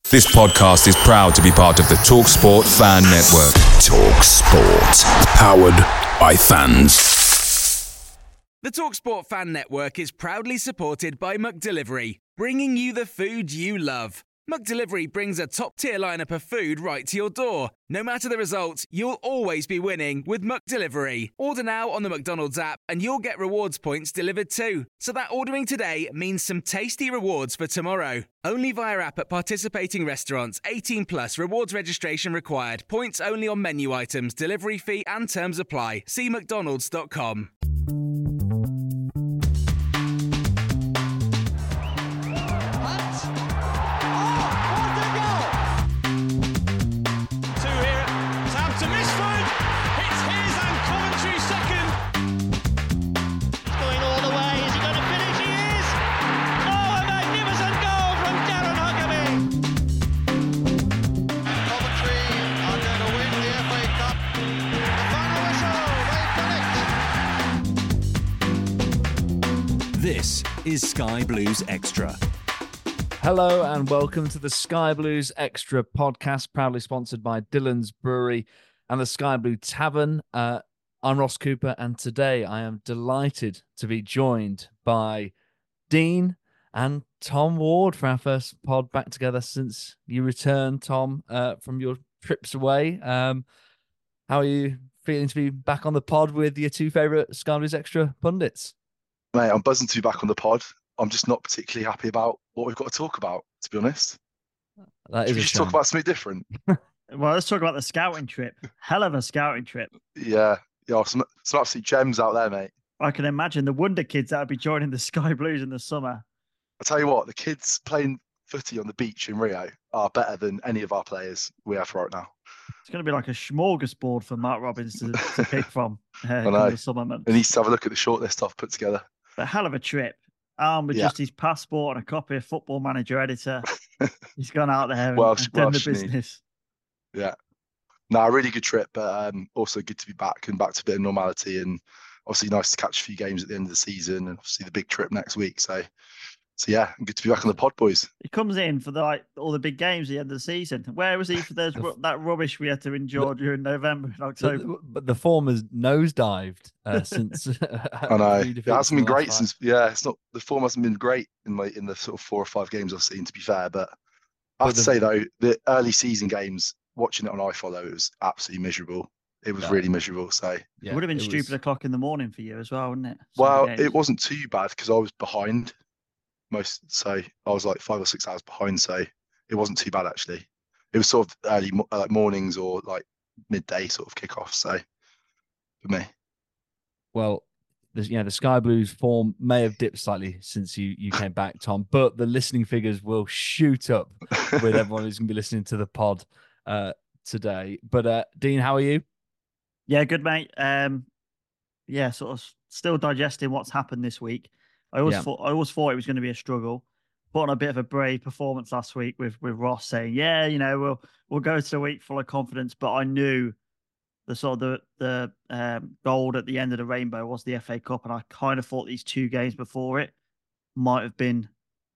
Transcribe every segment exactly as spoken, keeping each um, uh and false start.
This podcast is proud to be part of the TalkSport Fan Network. TalkSport. Powered by fans. The TalkSport Fan Network is proudly supported by McDelivery, bringing you the food you love. McDelivery brings a top-tier lineup of food right to your door. No matter the result, you'll always be winning with McDelivery. Order now on the McDonald's app and you'll get rewards points delivered too. So that ordering today means some tasty rewards for tomorrow. Only via app at participating restaurants. eighteen plus, rewards registration required. Points only on menu items, delivery fee and terms apply. See mcdonalds dot com. This is Sky Blues Extra. Hello and welcome to the Sky Blues Extra podcast, proudly sponsored by Dillon's Brewery and the Sky Blue Tavern. Uh, I'm Ross Cooper, and today I am delighted to be joined by Dean and Tom Ward for our first pod back together since you returned, Tom, uh, from your trips away. Um, how are you feeling to be back on the pod with your two favourite Sky Blues Extra pundits? Mate, I'm buzzing to be back on the pod. I'm just not particularly happy about what we've got to talk about, to be honest. That Should is we a just shame. talk about something different? Well, let's talk about the scouting trip. Hell of a scouting trip. Yeah, yeah, some, some absolute gems out there, mate. I can imagine the wonder kids that would be joining the Sky Blues in the summer. I tell you what, the kids playing footy on the beach in Rio are better than any of our players we have right now. It's going to be like a smorgasbord for Mark Robbins to, to pick from uh, I in know. the summer months. And he needs to have a look at the shortlist I've put together. But hell of a trip. Armed with Yeah. just his passport and a copy of Football Manager Editor. He's gone out there and, Welsh- and done Welsh the need. business. Yeah. No, a really good trip, but um, also good to be back and back to a bit of normality. And obviously nice to catch a few games at the end of the season and obviously the big trip next week. So, so yeah, good to be back on the pod, boys. He comes in for the, like all the big games at the end of the season. Where was he for those, that rubbish we had to endure during November and October? But, but the form has nosedived uh, since. I know it hasn't been great since. Yeah, it's not. The form hasn't been great in like in the sort of four or five games I've seen. To be fair, but I have But to the- say though, the early season games, watching it on iFollow, it was absolutely miserable. It was Yeah. really miserable. So, Yeah, it would have been it stupid was- o'clock in the morning for you as well, wouldn't it? Some of the well, games. it wasn't too bad because I was behind most. So I was like five or six hours behind. So it wasn't too bad actually. It was sort of early mo- like mornings or like midday sort of kickoff. So for me. Well, the, yeah, the Sky Blues form may have dipped slightly since you, you came back, Tom, but the listening figures will shoot up with everyone who's going to be listening to the pod uh, today. But uh, Dean, how are you? Yeah, good, mate. Um, yeah, sort of still digesting what's happened this week. I always Yeah. thought I always thought it was going to be a struggle. Put on a bit of a brave performance last week with with Ross saying, "Yeah, you know, we'll we'll go to the week full of confidence." But I knew the sort of the the um, gold at the end of the rainbow was the F A Cup, and I kind of thought these two games before it might have been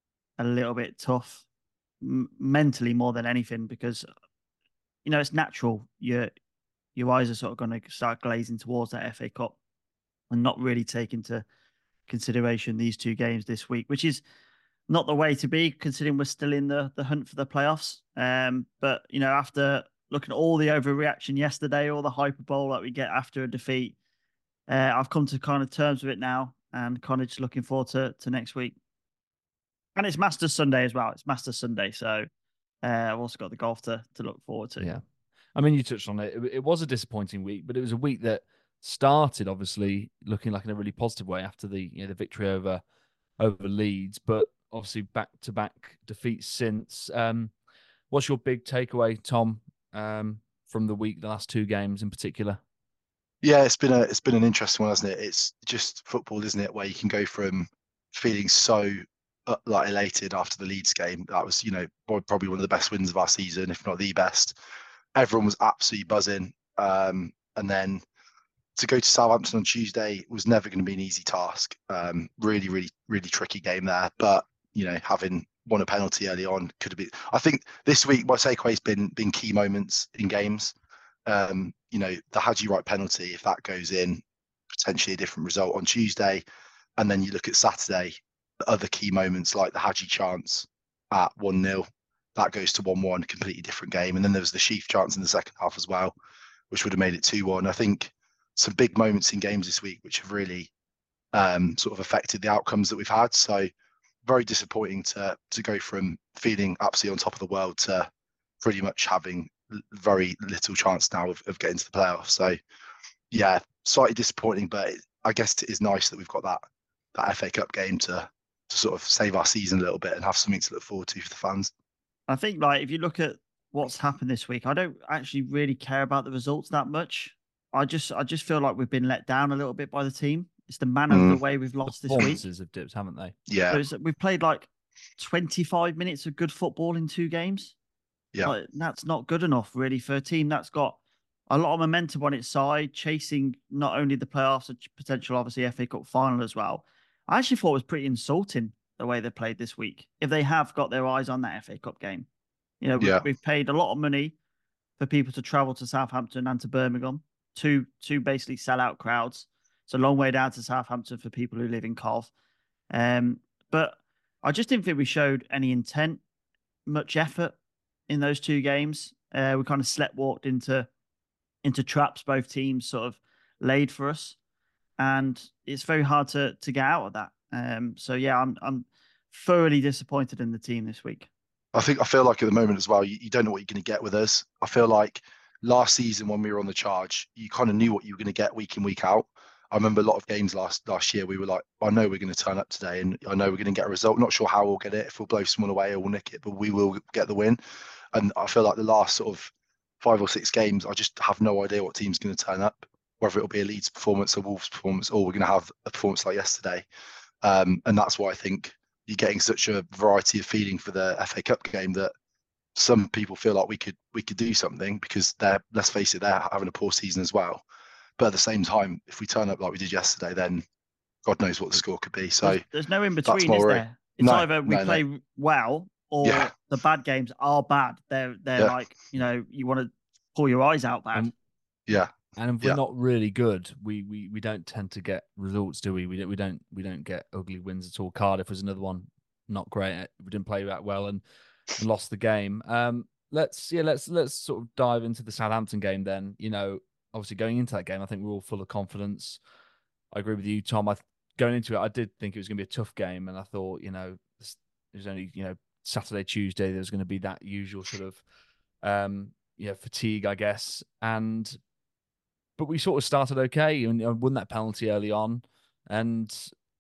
a little bit tough m- mentally more than anything because you know it's natural. Your your eyes are sort of going to start glazing towards that F A Cup and not really take into consideration these two games this week, which is not the way to be considering we're still in the, the hunt for the playoffs. Um, but, you know, after looking at all the overreaction yesterday, all the hyperbole that we get after a defeat, uh, I've come to kind of terms with it now and kind of just looking forward to, to next week. And it's Masters Sunday as well. It's Masters Sunday. So uh, I've also got the golf to, to look forward to. Yeah. I mean, you touched on it. it. It was a disappointing week, but it was a week that started obviously looking like in a really positive way after the you know the victory over over Leeds, but obviously back to back defeats since. Um, what's your big takeaway, Tom, um, from the week, the last two games in particular? Yeah, it's been a it's been an interesting one, hasn't it? It's just football, isn't it? Where you can go from feeling so uh, like elated after the Leeds game. That was, you know, probably one of the best wins of our season, if not the best. Everyone was absolutely buzzing. Um, and then to go to Southampton on Tuesday was never going to be an easy task. Um, really, really, really tricky game there. But, you know, having won a penalty early on. Could have been. I think this week my takeaway has been been key moments in games. Um, you know, the Haji Wright penalty, if that goes in, potentially a different result on Tuesday. And then you look at Saturday, the other key moments like the Haji chance at one nil, that goes to one one, completely different game. And then there was the Sheaf chance in the second half as well, which would have made it two one. I think some big moments in games this week, which have really um, sort of affected the outcomes that we've had. So very disappointing to to go from feeling absolutely on top of the world to pretty much having very little chance now of, of getting to the playoffs. So yeah, slightly disappointing, but it, I guess it is nice that we've got that that F A Cup game to to sort of save our season a little bit and have something to look forward to for the fans. I think, like, if you look at what's happened this week, I don't actually really care about the results that much. I just I just feel like we've been let down a little bit by the team. It's the manner Mm. of the way we've lost this week. Performances have dipped, haven't they? Yeah, There's- We've played like twenty-five minutes of good football in two games. yeah, Like, that's not good enough, really, for a team that's got a lot of momentum on its side, chasing not only the playoffs, a potential, obviously, F A Cup final as well. I actually thought it was pretty insulting the way they played this week, if they have got their eyes on that F A Cup game. You know, we, Yeah. we've paid a lot of money for people to travel to Southampton and to Birmingham, two, two basically sellout crowds. It's a long way down to Southampton for people who live in Cov. Um, but I just didn't think we showed any intent, much effort in those two games. Uh, we kind of sleptwalked into into traps both teams sort of laid for us, and it's very hard to to get out of that. Um, so yeah, I'm I'm thoroughly disappointed in the team this week. I think I feel like at the moment as well, you, you don't know what you're going to get with us. I feel like last season when we were on the charge, you kind of knew what you were going to get week in, week out. I remember a lot of games last last year, we were like, I know we're going to turn up today and I know we're going to get a result. Not sure how we'll get it, if we'll blow someone away or we'll nick it, but we will get the win. And I feel like the last sort of five or six games, I just have no idea what team's going to turn up, whether it'll be a Leeds performance, a Wolves performance, or we're going to have a performance like yesterday. Um, and that's why I think you're getting such a variety of feeling for the F A Cup game that some people feel like we could we could do something because they're, let's face it, they're having a poor season as well. But at the same time, if we turn up like we did yesterday, then God knows what the score could be. So there's, there's no in that's between, my is worry. there? It's No, either we no, no. play well or Yeah. the bad games are bad. They're they're Yeah. like, you know, you want to pull your eyes out bad. Um, Yeah, And if we're Yeah. not really good, we, we we don't tend to get results, do we? We don't we don't we don't get ugly wins at all. Cardiff was another one, not great. We didn't play that well and, and lost the game. Um, let's yeah, let's let's sort of dive into the Southampton game then. You know, obviously going into that game, I think we're all full of confidence. I agree with you, Tom. I going into it, I did think it was going to be a tough game, and I thought, you know, this- it was only you know Saturday, Tuesday. There was going to be that usual sort of um, you know fatigue, I guess, and. But we sort of started okay and uh, won that penalty early on. And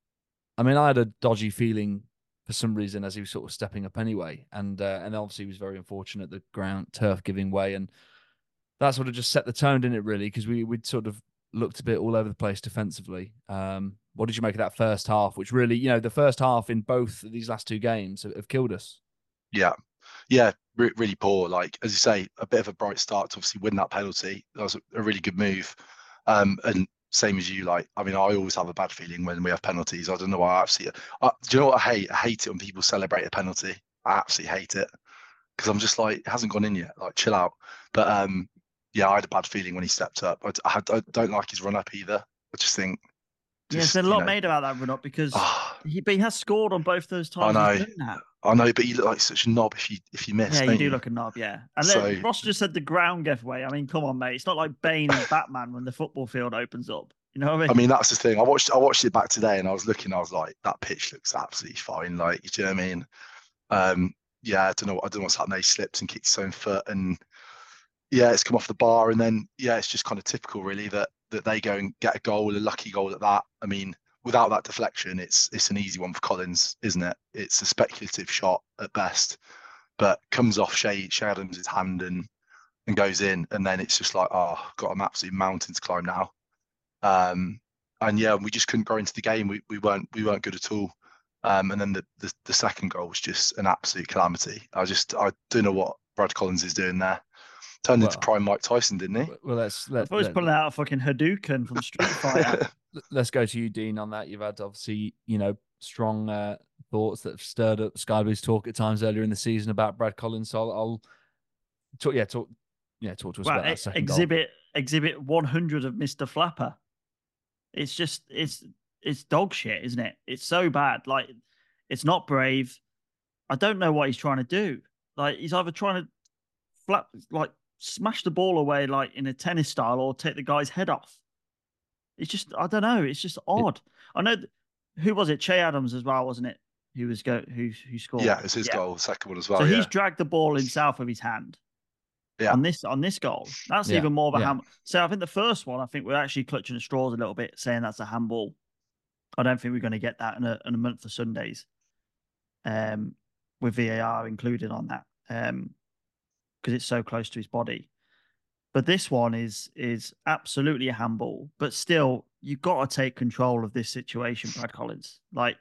I mean, I had a dodgy feeling for some reason as he was sort of stepping up anyway. And uh, and obviously he was very unfortunate, the ground turf giving way. And that sort of just set the tone, didn't it, really? Because we, we'd sort of looked a bit all over the place defensively. Um, what did you make of that first half, which really, you know, the first half in both of these last two games have, have killed us? yeah, yeah, re- really poor. Like, as you say, a bit of a bright start to obviously win that penalty. That was a, a really good move. Um, and same as you, like, I mean, I always have a bad feeling when we have penalties. I don't know why I absolutely, uh, do you know what I hate? I hate it when people celebrate a penalty. I absolutely hate it because I'm just like, it hasn't gone in yet. Like, chill out. But um, yeah, I had a bad feeling when he stepped up. I, I, I don't like his run up either. I just think, Yes, just, there's a you lot know, made about that run up because ah, he, but he has scored on both those times. I he's know. done that. I know, but you look like such a knob if you if you miss. Yeah, don't you do look a knob, yeah. And then So- Ross just said the ground gave way. I mean, come on, mate. It's not like Bane and Batman when the football field opens up. You know what I mean? I mean, that's the thing. I watched I watched it back today, and I was looking. I was like, that pitch looks absolutely fine. Like, do you know what I mean? Um, yeah, I don't know. I don't know what's happened. He slips and kicks his own foot, and yeah, it's come off the bar, and then yeah, it's just kind of typical, really, that that they go and get a goal, a lucky goal at that. I mean, without that deflection, it's it's an easy one for Collins, isn't it? It's a speculative shot at best, but comes off Shea, Shea Adams' hand and and goes in, and then it's just like, oh, got an absolute mountain to climb now. Um, and yeah, we just couldn't go into the game. We we weren't we weren't good at all. Um, and then the, the the second goal was just an absolute calamity. I just I don't know what Brad Collins is doing there. Turned into Well- prime Mike Tyson, didn't he? Well, let's I let, thought he was let, pulling out a fucking Hadouken from Street Fighter. let's go to you, Dean, on that. You've had obviously, you know, strong uh, thoughts that have stirred up Sky Blues talk at times earlier in the season about Brad Collins. So I'll, I'll talk. Yeah, talk. Yeah, talk to us Well, about that ex- second exhibit exhibit one hundred of Mister Flapper. It's just it's it's dog shit, isn't it? It's so bad. Like, it's not brave. I don't know what he's trying to do. Like, he's either trying to flap, like smash the ball away, like in a tennis style, or take the guy's head off. It's just, I don't know. It's just odd. It, I know. Who was it? Che Adams as well, wasn't it? Who was go who who scored? Yeah, it's his yeah. goal, second one as well. So yeah. he's dragged the ball himself with his hand. Yeah. On this on this goal, that's yeah. even more of a yeah. hand. So I think the first one, I think we're actually clutching the straws a little bit, saying that's a handball. I don't think we're going to get that in a, in a month of Sundays, um, with V A R included on that, um, because it's so close to his body. But this one is is absolutely a handball. But still, you've got to take control of this situation, Brad Collins. Like,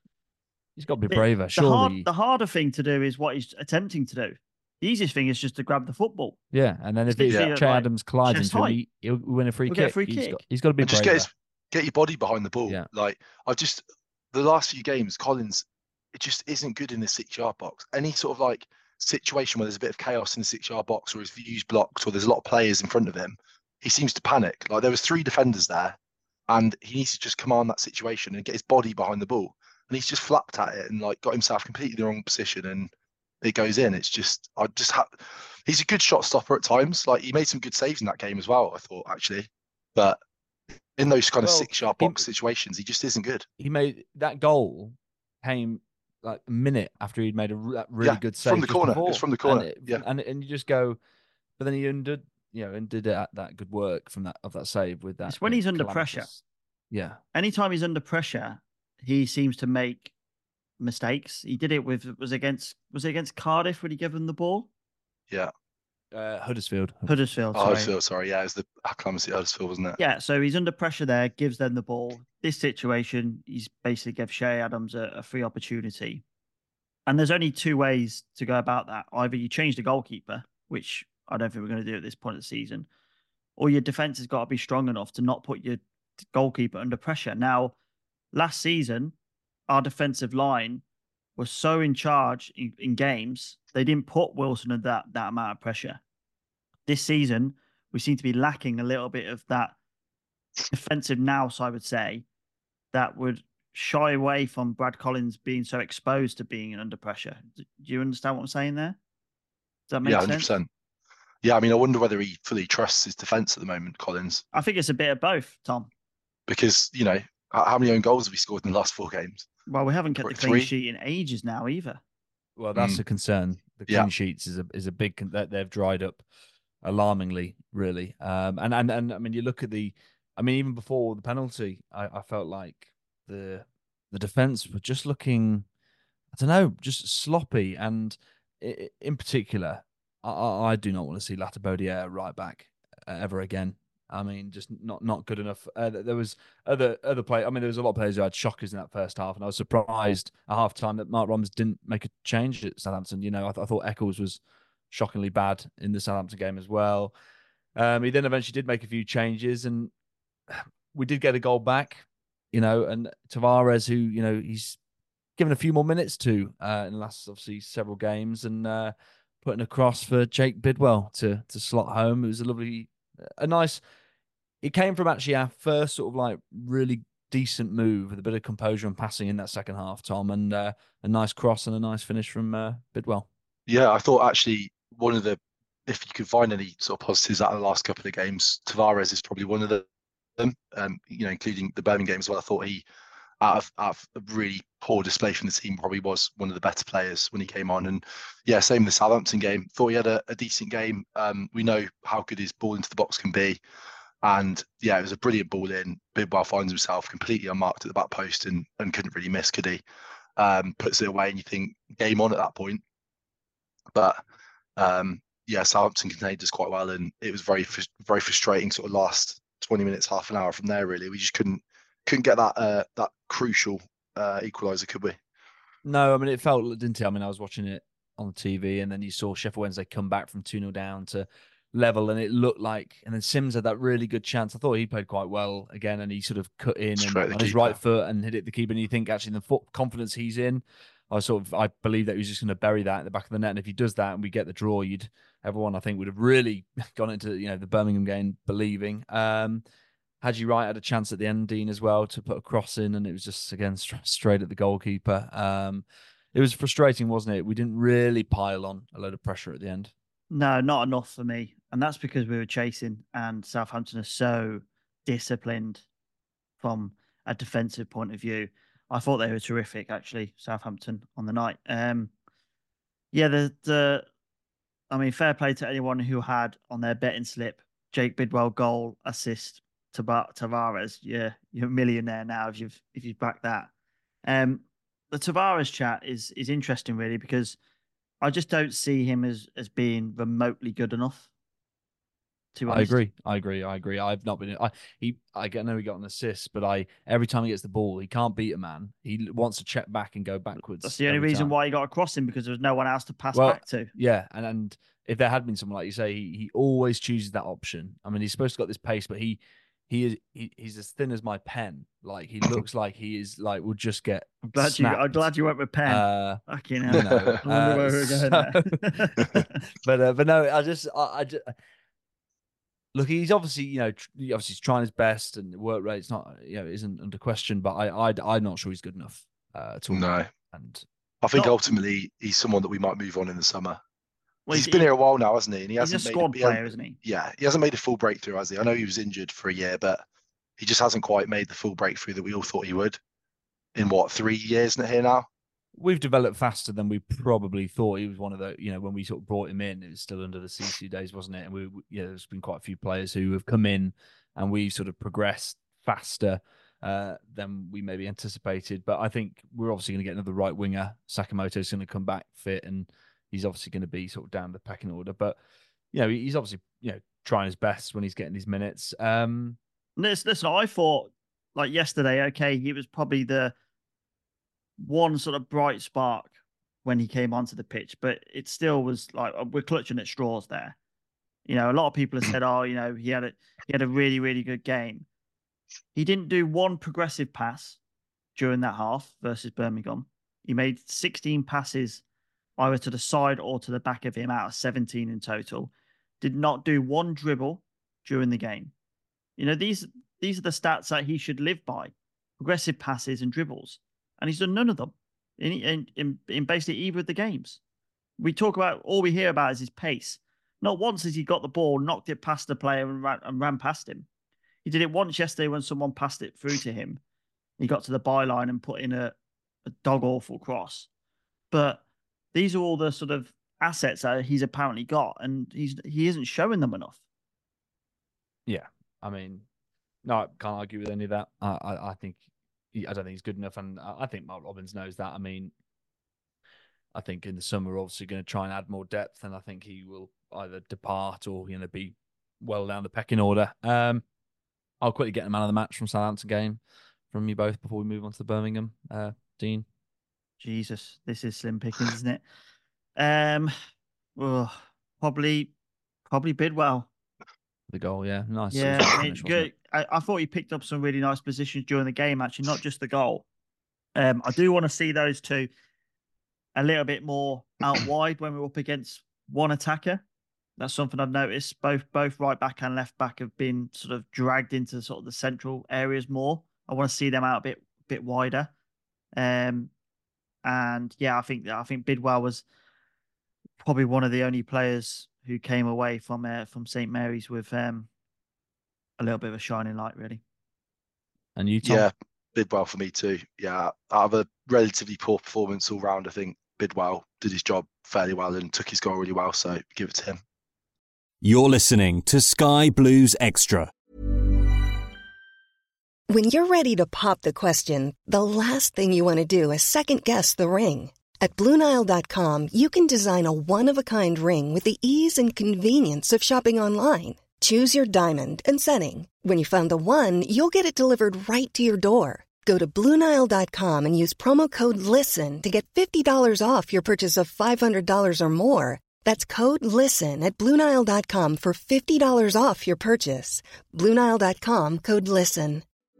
he's got to be braver. The, surely, the, hard, the harder thing to do is what he's attempting to do. The easiest thing is just to grab the football. Yeah, and then if it's yeah. Che like, Adams collides into him, he, he'll win a free we'll kick. Get a free he's kick. Got, he's got to be and braver. just get his, get your body behind the ball. Yeah. Like, I've just the last few games, Collins, it just isn't good in the six-yard box. Any sort of like situation where there's a bit of chaos in the six-yard box, or his view's blocked, or there's a lot of players in front of him, he seems to panic. Like, there was three defenders there, and he needs to just command that situation and get his body behind the ball. And he's just flapped at it and like got himself completely in the wrong position, and it goes in. It's just, I just have. He's a good shot stopper at times. Like, he made some good saves in that game as well, I thought, actually. But in those kind of Well, six-yard he- box situations, he just isn't good. He made that goal came like a minute after he'd made a re- that really Yeah, good save from the just corner. before. It's from the corner, And, it- yeah. and and you just go, but then he undid, you know, and did that that good work from that of that save with that. It's when you know, he's under calamitous- pressure. Yeah, Anytime he's under pressure, he seems to make mistakes. He did it with was against was it against Cardiff when he gave them the ball? Yeah. uh, Huddersfield. Huddersfield. Oh, Sorry. Huddersfield, sorry. Yeah, it was the acclamacy at Huddersfield, wasn't it? Yeah, so he's under pressure there, gives them the ball. This situation, he's basically gave Che Adams a, a free opportunity. And there's only two ways to go about that. Either you change the goalkeeper, which I don't think we're going to do at this point of the season, or your defense has got to be strong enough to not put your goalkeeper under pressure. Now, last season, our defensive line was so in charge in, in games, they didn't put Wilson under that, that amount of pressure. This season, we seem to be lacking a little bit of that defensive nous, I would say, that would shy away from Brad Collins being so exposed to being under pressure. Do you understand what I'm saying there? Does that make Yeah, sense? one hundred percent. Yeah, I mean, I wonder whether he fully trusts his defence at the moment, Collins, I think it's a bit of both, Tom. because, you know, h- how many own goals have he scored in the last four games? Well, we haven't kept Three- the clean three? sheet in ages now either. Well, that's Mm. a concern. The clean Yeah. sheets is a is a big con- that they've dried up alarmingly, really. Um, and and and I mean, you look at the, I mean, even before the penalty, I, I felt like the the defense were just looking, I don't know, just sloppy. And i- in particular, I, I I do not want to see Latabodiere right back uh, ever again. I mean, just not not good enough. Uh, th- there was other other play. I mean, there was a lot of players who had shockers in that first half, and I was surprised at half time that Mark Roms didn't make a change at Southampton. You know, I, th- I thought Eccles was shockingly bad in the Southampton game as well. Um, he then eventually did make a few changes, and we did get a goal back. You know, and Tavares, who you know he's given a few more minutes to uh, in the last obviously several games, and uh, putting a cross for Jake Bidwell to to slot home. It was a lovely, a nice. It came from actually our first sort of like really decent move with a bit of composure and passing in that second half, Tom, and uh, a nice cross and a nice finish from uh, Bidwell. Yeah, I thought actually one of the, if you could find any sort of positives out of the last couple of games, Tavares is probably one of the, them, um, you know, including the Birmingham game as well. I thought he, out of, out of a really poor display from the team, probably was one of the better players when he came on. And yeah, same in the Southampton game. Thought he had a, a decent game. Um, we know how good his ball into the box can be. And yeah, it was a brilliant ball in. Bidwell finds himself completely unmarked at the back post and, and couldn't really miss, could he? Um, puts it away and you think game on at that point. But um, yeah, Southampton contained us quite well, and it was very very frustrating sort of last twenty minutes, half an hour from there. Really, we just couldn't couldn't get that uh, that crucial uh, equaliser, could we? No, I mean it felt, didn't it? I mean I was watching it on T V, and then you saw Sheffield Wednesday come back from two nil down to level, and it looked like, and then Sims had that really good chance. I thought he played quite well again, and he sort of cut in and, on his right foot and hit it the keeper. And you think actually the foot confidence he's in, I sort of I believe that he was just going to bury that in the back of the net. And if he does that and we get the draw, you'd everyone I think would have really gone into you know the Birmingham game believing. Um, Haji Wright had a chance at the end, Dean, as well, to put a cross in, and it was just again straight at the goalkeeper. Um, it was frustrating, wasn't it? We didn't really pile on a load of pressure at the end. No, not enough for me. And that's because we were chasing, and Southampton are so disciplined from a defensive point of view. I thought they were terrific, actually, Southampton on the night. Um, yeah, the, the, I mean, fair play to anyone who had on their betting slip Jake Bidwell goal, assist to Tavares. Yeah, you're a millionaire now if you've if you've backed that. Um, the Tavares chat is is interesting, really, because I just don't see him as as being remotely good enough. To I agree. I agree. I agree. I've not been. I he. I know he got an assist, but I every time he gets the ball, he can't beat a man. He wants to check back and go backwards. That's the only reason time. why he got across him, because there was no one else to pass well, back to. Yeah, and and if there had been someone like you say, he he always chooses that option. I mean, he's supposed to got this pace, but he. He is he, he's as thin as my pen. Like he looks like he is like will just get. I'm glad snapped. you. I'm glad you went with pen. Uh, Fucking hell. You know, I wonder uh, where we're going so, but uh, but no, I just I, I just look. He's obviously you know tr- obviously he's trying his best, and work rate's not you know isn't under question. But I I I'm not sure he's good enough uh, at all. No, and I think not, ultimately he's someone that we might move on in the summer. Well, he's been here a while now, hasn't he? And he he's hasn't a made squad a, player, isn't he? Yeah, he hasn't made a full breakthrough, has he? I know he was injured for a year, but he just hasn't quite made the full breakthrough that we all thought he would. In what, three years here now? We've developed faster than we probably thought. He was one of the, you know, when we sort of brought him in, it was still under the C C days, wasn't it? And we, we yeah, there's been quite a few players who have come in, and we've sort of progressed faster uh, than we maybe anticipated. But I think we're obviously going to get another right winger. Sakamoto's going to come back fit, and he's obviously going to be sort of down the pecking order. But you know, he's obviously you know trying his best when he's getting his minutes. Um, Listen, listen, I thought like yesterday, okay, he was probably the one sort of bright spark when he came onto the pitch, but it still was like we're clutching at straws there. You know, a lot of people have said, "Oh, you know, he had a he had a really really good game." He didn't do one progressive pass during that half versus Birmingham. He made sixteen passes either to the side or to the back of him out of seventeen in total. Did not do one dribble during the game. You know, these these are the stats that he should live by: progressive passes and dribbles, and he's done none of them in in in, in basically either of the games. We talk about all we hear about is his pace. Not once has he got the ball, knocked it past the player, and ran, and ran past him. He did it once yesterday when someone passed it through to him. He got to the byline and put in a, a dog awful cross. But these are all the sort of assets that he's apparently got, and he's he isn't showing them enough. Yeah. I mean, no, I can't argue with any of that. I, I, I think, he, I don't think he's good enough, and I think Mark Robins knows that. I mean, I think in the summer we're obviously going to try and add more depth, and I think he will either depart or you know be well down the pecking order. Um, I'll quickly get a man of the match from Southampton game from you both before we move on to the Birmingham. Uh, Dean, Jesus, this is slim pickings, isn't it? Um, well, probably, probably Bidwell. The goal, yeah, nice. Yeah, finish, I, mean, good. I, I thought he picked up some really nice positions during the game, actually, not just the goal. Um, I do want to see those two a little bit more out wide when we're up against one attacker. That's something I've noticed. Both both right back and left back have been sort of dragged into sort of the central areas more. I want to see them out a bit bit wider. Um, and yeah, I think I think Bidwell was probably one of the only players who came away from uh, from Saint Mary's with um, a little bit of a shining light, really. And you, Tom? Yeah, Bidwell for me too. Yeah, out of a relatively poor performance all round, I think Bidwell did his job fairly well and took his goal really well, so give it to him. You're listening to Sky Blues Extra. When you're ready to pop the question, the last thing you want to do is second-guess the ring. At Blue Nile dot com, you can design a one-of-a-kind ring with the ease and convenience of shopping online. Choose your diamond and setting. When you find the one, you'll get it delivered right to your door. Go to Blue Nile dot com and use promo code LISTEN to get fifty dollars off your purchase of five hundred dollars or more. That's code LISTEN at Blue Nile dot com for fifty dollars off your purchase. Blue Nile dot com, code LISTEN.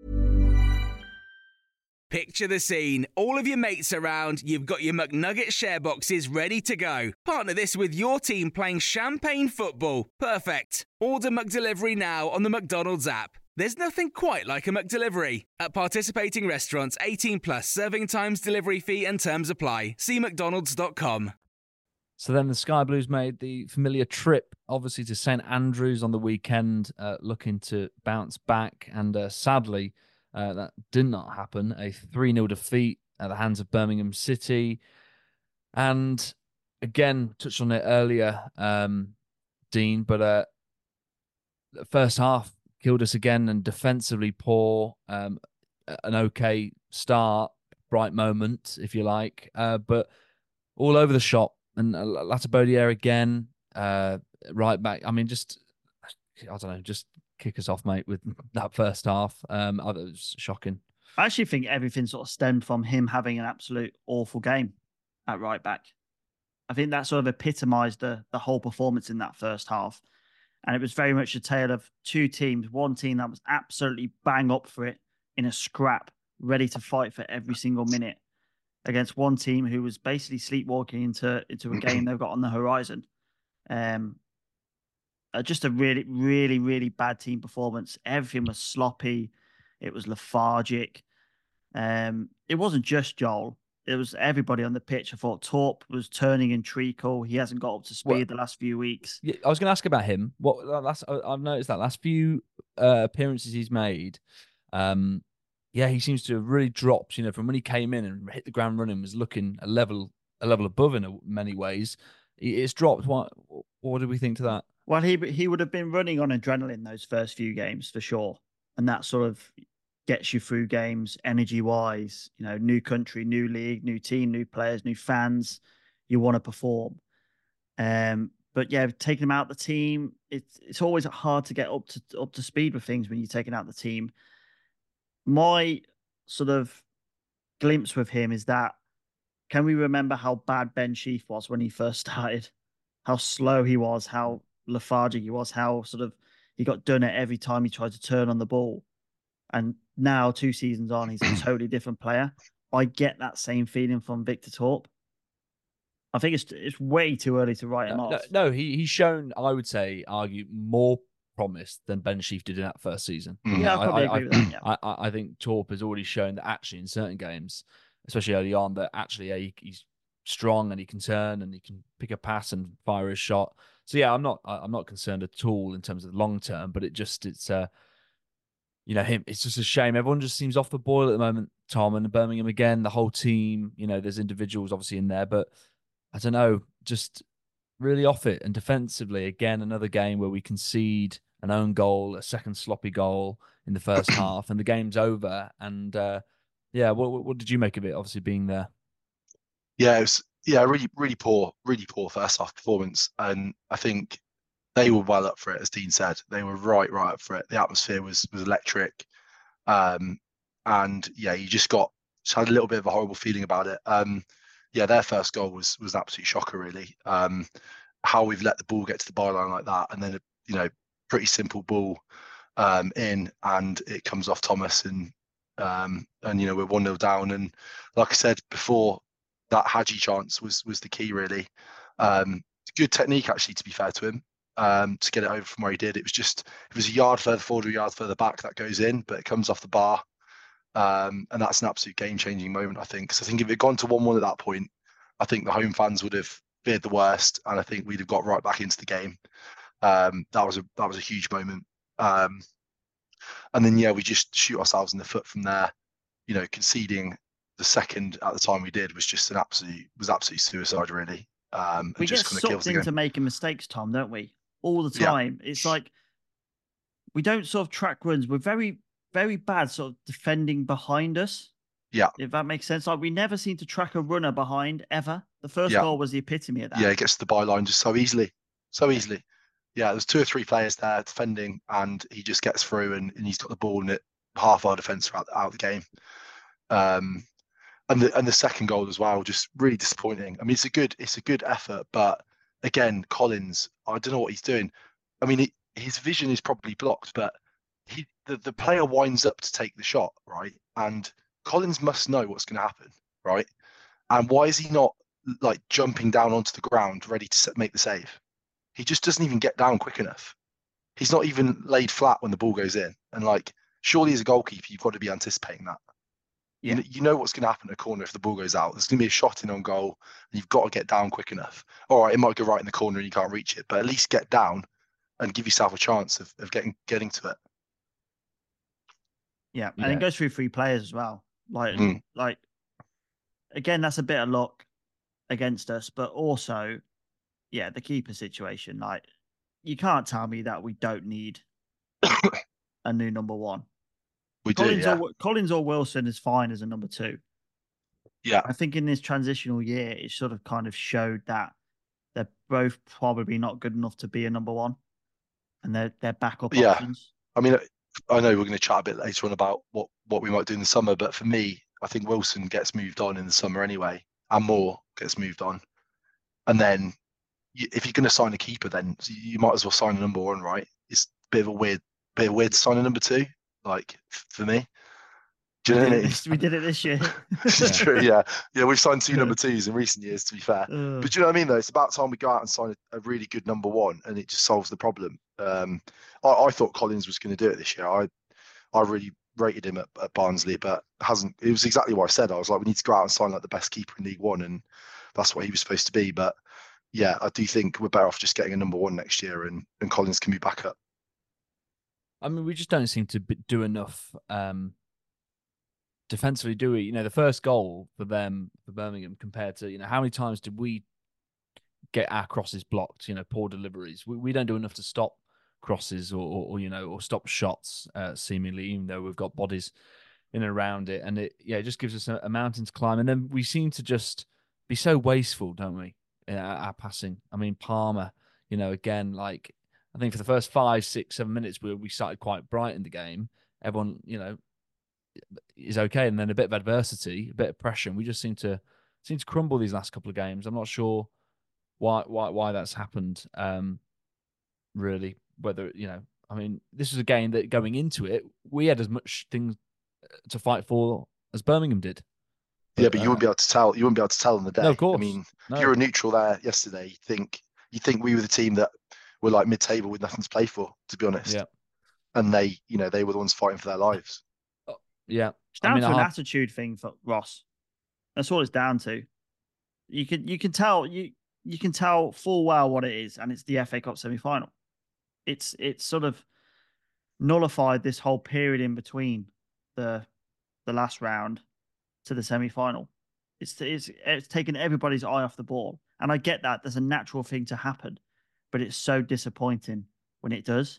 Picture the scene. All of your mates around, you've got your McNugget share boxes ready to go. Partner this with your team playing champagne football. Perfect. Order McDelivery now on the McDonald's app. There's nothing quite like a McDelivery. At participating restaurants, eighteen plus, serving times, delivery fee and terms apply. See mcdonalds dot com. So then the Sky Blues made the familiar trip, obviously, to Saint Andrews on the weekend, uh, looking to bounce back. And uh, sadly, uh, that did not happen. A three nil defeat at the hands of Birmingham City. And again, touched on it earlier, um, Dean, but uh, the first half killed us again, and defensively poor. Um, an okay start, bright moment, if you like, uh, but all over the shop. And uh, Latibodiere again, uh, right back. I mean, just, I don't know, just kick us off, mate, with that first half. Um, it was shocking. I actually think everything sort of stemmed from him having an absolute awful game at right back. I think that sort of epitomised the, the whole performance in that first half. And it was very much a tale of two teams, one team that was absolutely bang up for it in a scrap, ready to fight for every single minute, against one team who was basically sleepwalking into, into a game they've got on the horizon. Um, uh, just a really, really, really bad team performance. Everything was sloppy. It was lethargic. Um, it wasn't just Joel. It was everybody on the pitch. I thought Torp was turning in treacle. He hasn't got up to speed what? the last few weeks. Yeah, I was going to ask about him. What last I've noticed that last few uh, appearances he's made, um, yeah, he seems to have really dropped. You know, from when he came in and hit the ground running, was looking a level a level above in a, many ways. It's dropped. What what do we think to that? Well, he he would have been running on adrenaline those first few games for sure, and that sort of gets you through games energy wise. You know, new country, new league, new team, new players, new fans. You want to perform. Um, but yeah, taking him out the team, it's it's always hard to get up to up to speed with things when you're taking out the team. My sort of glimpse with him is that, can we remember how bad Ben Sheaf was when he first started? How slow he was, how lethargic he was, how sort of he got done at every time he tried to turn on the ball. And now, two seasons on, he's a totally different player. I get that same feeling from Victor Torp. I think it's it's way too early to write him no, off. No, no, he he's shown, I would say, argue more promise than Ben Sheaf did in that first season. Mm. Yeah, I probably I, agree I, with that. Yeah. I, I think Torp has already shown that actually in certain games, especially early on, that actually yeah, he, he's strong and he can turn and he can pick a pass and fire a shot. So yeah, I'm not I'm not concerned at all in terms of the long term, but it just it's uh you know him. It's just a shame. Everyone just seems off the boil at the moment. Tom and Birmingham again, the whole team. You know, there's individuals obviously in there, but I don't know, just really off it. And defensively, again, another game where we concede an own goal, a second sloppy goal in the first half, and the game's over. And uh, yeah, what what did you make of it? Obviously being there. Yeah, it was yeah, really, really poor, really poor first half performance, and I think they were well up for it, as Dean said. They were right, right up for it. The atmosphere was was electric, um, and yeah, you just got just had a little bit of a horrible feeling about it. Um, yeah, their first goal was was an absolute shocker, really. Um, how we've let the ball get to the byline like that, and then you know, pretty simple ball um, in, and it comes off Thomas, and um, and you know we're one nil down, and like I said before, that Hadji chance was was the key, really. Um, good technique, actually, to be fair to him, um, to get it over from where he did. It was just it was a yard further forward or a yard further back that goes in, but it comes off the bar, um, and that's an absolute game changing moment, I think. Because I think if it had gone to one one at that point, I think the home fans would have feared the worst, and I think we'd have got right back into the game. Um, that was a that was a huge moment, um, and then yeah, we just shoot ourselves in the foot from there. You know, conceding the second at the time we did was just an absolute was absolute suicide, really. Um, we just get kind of sucked into game. making mistakes, Tom, don't we? All the time. Yeah. It's like we don't sort of track runs. We're very, very bad sort of defending behind us. Yeah. If that makes sense. Like we never seem to track a runner behind ever. The first yeah. goal was the epitome of that. Yeah, it gets to the byline just so easily. So easily. Yeah, there's two or three players there defending, and he just gets through, and, and he's got the ball in it, half our defence out, out of the game. Um, and the and the second goal as well, just really disappointing. I mean, it's a good it's a good effort, but again, Collins, I don't know what he's doing. I mean, it, his vision is probably blocked, but he the, the player winds up to take the shot, right? And Collins must know what's going to happen, right? And why is he not like jumping down onto the ground, ready to make the save? He just doesn't even get down quick enough. He's not even laid flat when the ball goes in. And like, surely as a goalkeeper, you've got to be anticipating that. Yeah. You, know, you know what's going to happen in a corner if the ball goes out. There's going to be a shot in on goal, and you've got to get down quick enough. All right, it might go right in the corner and you can't reach it, but at least get down and give yourself a chance of, of getting getting to it. Yeah, and yeah. It goes through three players as well. Like, mm. like again, that's a bit of luck against us, but also, yeah, the keeper situation. Like, you can't tell me that we don't need a new number one. We Collins do, yeah. or Collins or Wilson is fine as a number two. Yeah, I think in this transitional year, it sort of kind of showed that they're both probably not good enough to be a number one, and they're they're backup yeah. options. I mean, I know we're going to chat a bit later on about what what we might do in the summer, but for me, I think Wilson gets moved on in the summer anyway, and Moore gets moved on, and then you, if you're going to sign a keeper, then you might as well sign a number one, right? It's a bit of a weird, bit of weird to sign a number two. Like, for me, do you we, know did what I mean? this, we did it this year. It's true, yeah, yeah. We've signed two number twos in recent years, to be fair. Uh, but do you know what I mean? Though it's about time we go out and sign a, a really good number one, and it just solves the problem. Um, I, I thought Collins was going to do it this year. I, I really rated him at, at Barnsley, but hasn't. It was exactly what I said. I was like, we need to go out and sign like the best keeper in League One, and that's what he was supposed to be. But yeah, I do think we're better off just getting a number one next year, and and Collins can be back up. I mean, we just don't seem to do enough um, defensively, do we? You know, the first goal for them, for Birmingham, compared to, you know, how many times did we get our crosses blocked, you know, poor deliveries? We, we don't do enough to stop crosses or, or, or you know, or stop shots, uh, seemingly, even though we've got bodies in and around it. And it, yeah, it just gives us a, a mountain to climb. And then we seem to just be so wasteful, don't we, in our, our passing? I mean, Palmer, you know, again, like, I think for the first five, six, seven minutes, we we started quite bright in the game. Everyone, you know, is okay, and then a bit of adversity, a bit of pressure, and we just seem to seem to crumble these last couple of games. I'm not sure why why why that's happened. Um, really, whether you know, I mean, this was a game that going into it, we had as much things to fight for as Birmingham did. But, yeah, but you uh, wouldn't be able to tell. You wouldn't be able to tell on the day. No, of course. I mean, no. if you were a neutral there yesterday, you think you think we were the team that were like mid-table with nothing to play for, to be honest. Yeah. And they, you know, they were the ones fighting for their lives. Yeah. It's down I mean, to an have... attitude thing for Ross. That's all it's down to. You can you can tell you you can tell full well what it is, and it's the F A Cup semi-final. It's it's sort of nullified this whole period in between the the last round to the semi-final. It's it's it's taken everybody's eye off the ball. And I get that there's a natural thing to happen. But it's so disappointing when it does.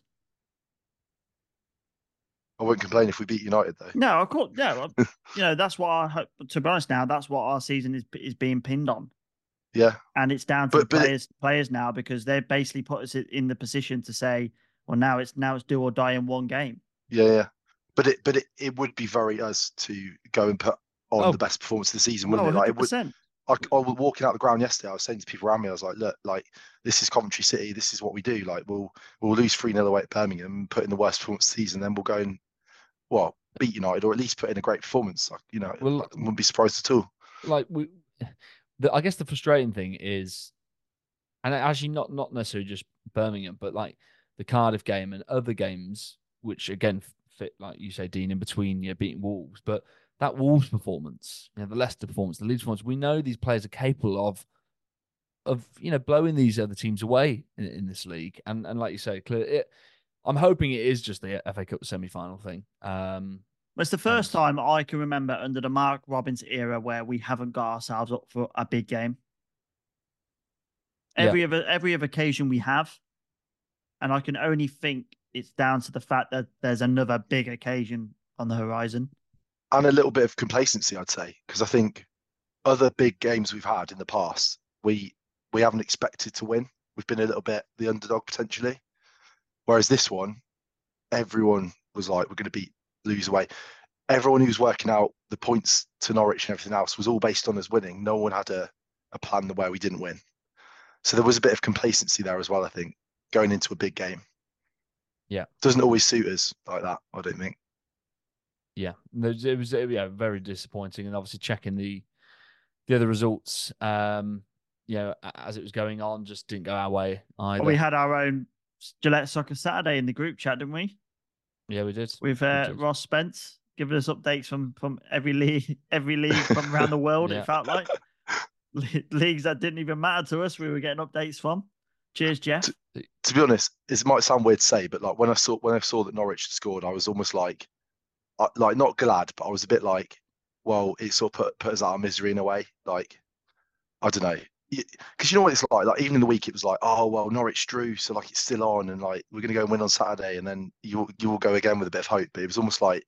I wouldn't complain if we beat United, though. No, of course, no. You know, that's what I hope. To be honest, now that's what our season is is being pinned on. Yeah, and it's down to but, the but players it, players now because they basically put us in the position to say, well, now it's now it's do or die in one game. Yeah, yeah. But it but it, it would be very us to go and put on oh, the best performance of the season, wouldn't no, it? Like it would. I, I was walking out the ground yesterday. I was saying to people around me, I was like, "Look, like this is Coventry City. This is what we do. Like we'll we'll lose three nil away at Birmingham, put in the worst performance of the season, then we'll go and well beat United or at least put in a great performance. Like, you know, well, I wouldn't be surprised at all. Like we, the, I guess the frustrating thing is, and actually not not necessarily just Birmingham, but like the Cardiff game and other games, which again fit, like you say, Dean, in between, you know, beating Wolves, but. That Wolves performance, you know, the Leicester performance, the Leeds performance, we know these players are capable of, of you know, blowing these other teams away in, in this league. And and like you say, clear, it, I'm hoping it is just the F A Cup semi-final thing. Um, it's the first and, time I can remember under the Mark Robins era where we haven't got ourselves up for a big game. Every yeah. other every other occasion we have, and I can only think it's down to the fact that there's another big occasion on the horizon. And a little bit of complacency, I'd say, because I think other big games we've had in the past, we we haven't expected to win. We've been a little bit the underdog potentially. Whereas this one, everyone was like, we're going to beat, lose away. Everyone who was working out the points to Norwich and everything else was all based on us winning. No one had a, a plan where we didn't win. So there was a bit of complacency there as well, I think, going into a big game. Yeah. Doesn't always suit us like that, I don't think. Yeah, it was, it was yeah, very disappointing. And obviously checking the the other results, um, you know, as it was going on, just didn't go our way either. Well, we had our own Gillette Soccer Saturday in the group chat, didn't we? Yeah, we did. With uh, we did. Ross Spence giving us updates from from every league, every league from around the world. Yeah. It felt like leagues that didn't even matter to us, we were getting updates from. Cheers, Jeff. To, to be honest, it might sound weird to say, but like when I saw when I saw that Norwich scored, I was almost like, uh, like not glad, but I was a bit like, well, it sort of put put us out of misery in a way. Like, I don't know, because you know what it's like. Like even in the week, it was like, oh well, Norwich drew, so like it's still on, and like we're gonna go and win on Saturday, and then you you will go again with a bit of hope. But it was almost like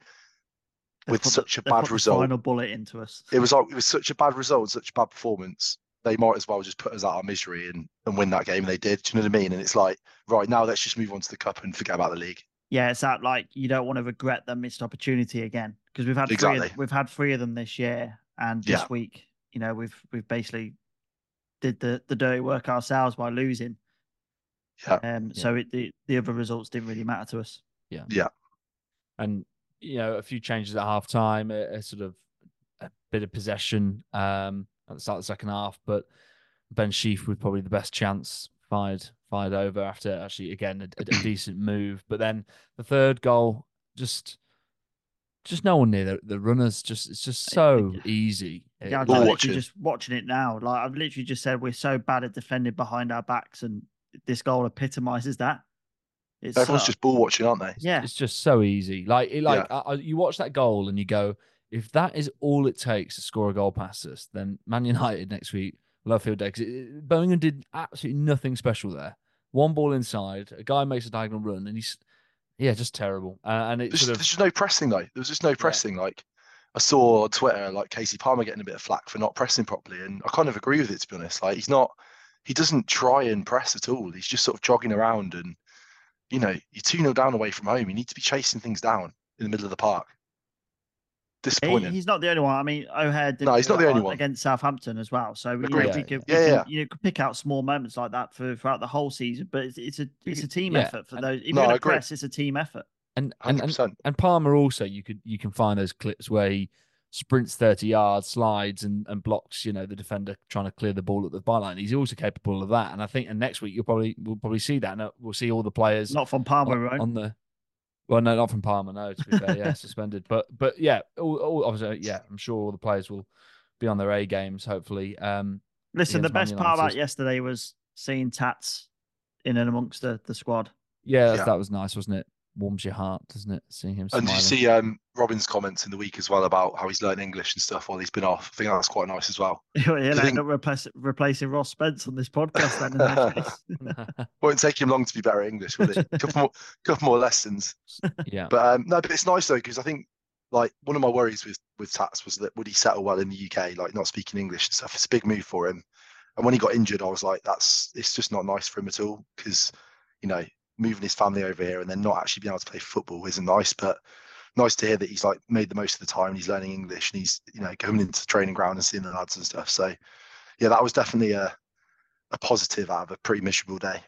They with put such the, a bad put result, the final bullet into us. it was like it was such a bad result, such a bad performance. They might as well just put us out of misery and, and win that game. And they did. Do you know what I mean? And it's like, right, now let's just move on to the cup and forget about the league. Yeah, it's that like you don't want to regret the missed opportunity again because we've had Exactly. three of, we've had three of them this year, and this Yeah. week, you know, we've we've basically did the, the dirty work ourselves by losing. Yeah. Um. Yeah. So it, the the other results didn't really matter to us. Yeah. Yeah. And, you know, a few changes at half time, a, a sort of a bit of possession um, at the start of the second half, but Ben Sheaf with probably the best chance fired fired over after actually again a, a decent move. But then the third goal, just just no one near the, the runners. Just it's just so easy. Yeah, I'm Ball literally watching. just watching it now. Like I've literally just said, we're so bad at defending behind our backs, and this goal epitomizes that. It's Everyone's uh, just ball watching, aren't they? yeah. It's just so easy. Like it, like I, I- you watch that goal and you go, if that is all it takes to score a goal past us, then Man United next week will have field day. 'Cause it- Birmingham did absolutely nothing special there. One ball inside, a guy makes a diagonal run, and he's yeah, just terrible. Uh, and it's There's, sort of there's just no pressing though. There was just no pressing. Like I saw on Twitter, like Casey Palmer getting a bit of flack for not pressing properly, and I kind of agree with it, to be honest. Like he's not, he doesn't try and press at all. He's just sort of jogging around, and you know, you're two nil down away from home. You need to be chasing things down in the middle of the park. He, Disappointing. he's not the only one. I mean, O'Hare did No, he's do not the that only on- one. against Southampton as well. So you know, Agreed. we could, Yeah, we yeah. can, you know, could pick out small moments like that for throughout the whole season. But it's, it's a it's a team Yeah, effort for and- those. If No, you're I going to agree. press, it's a team effort. and and, Hundred and percent. and Palmer also you could you can find those clips where he sprints thirty yards, slides and, and blocks, you know, the defender trying to clear the ball at the byline. He's also capable of that. And I think and next week you'll probably we'll probably see that. And we'll see all the players Not from Palmer, on, right? on the well, no, not from Palmer, no, to be fair, yeah, suspended. But but yeah, all, all, obviously, yeah, I'm sure all the players will be on their A games, hopefully. Um Listen, the against Man best part about United. yesterday was seeing Tats in and amongst the, the squad. Yeah, that's, Yeah. that was nice, wasn't it? Warms your heart, doesn't it? Seeing him And smiling. did you see um, Robin's comments in the week as well about how he's learned English and stuff while he's been off? I think that's quite nice as well. He'll I end think- up replace, replacing Ross Spence on this podcast then. In that case. Won't take him long to be better at English, will it? couple more, couple more lessons. yeah. But um, no, but it's nice though because I think like one of my worries with with Tats was that would he settle well in the U K, like not speaking English and stuff. It's a big move for him. And when he got injured, I was like, that's it's just not nice for him at all because you know moving his family over here and then not actually being able to play football isn't nice. But nice to hear that he's like made the most of the time and he's learning English and he's you know going into the training ground and seeing the lads and stuff. So yeah, that was definitely a a positive out of a pretty miserable day.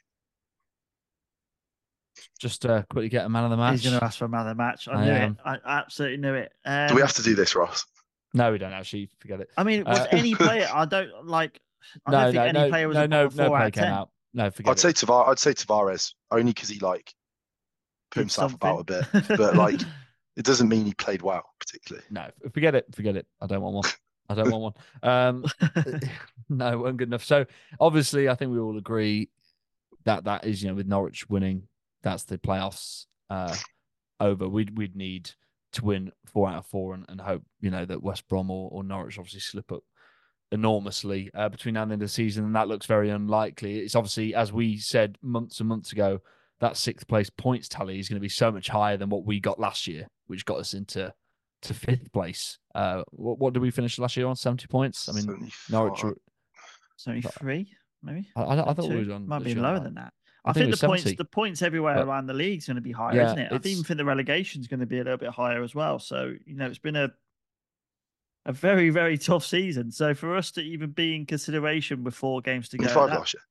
Just uh, quickly get a man of the match. He's going to ask for another match. I, I knew am. it. I absolutely knew it. Um, Do we have to do this, Ross? No, we don't actually. Forget it. I mean, was Uh, any player? I don't like. I no, don't think no, any no, player was no, a no, bottom no four player out of came ten. out. No, forget I'd it. say Tavares. I'd say Tavares only because he like put Did himself something. about a bit, but like it doesn't mean he played well particularly. No, forget it. Forget it. I don't want one. I don't want one. Um, no, weren't good enough. So obviously, I think we all agree that that is, you know, with Norwich winning, that's the playoffs uh, over. We'd we'd need to win four out of four and, and hope, you know, that West Brom or, or Norwich obviously slip up enormously uh, between now and the end of the season, and that looks very unlikely. It's obviously, as we said months and months ago, that sixth place points tally is going to be so much higher than what we got last year, which got us into to fifth place. Uh, what, what did we finish last year on? seventy points. I mean, seventy-five. Norwich. Were, seventy-three, maybe. I, I, I thought we seventy-two? were on. Might be literally lower on- than that. I I, think think, it was the points, seventy. the points everywhere But- around the league is going to be higher, Yeah, isn't it? I it's- even think the relegation is going to be a little bit higher as well. So you know, it's been a a very very tough season. So for us to even be in consideration with four games to go, twenty-five that- last year.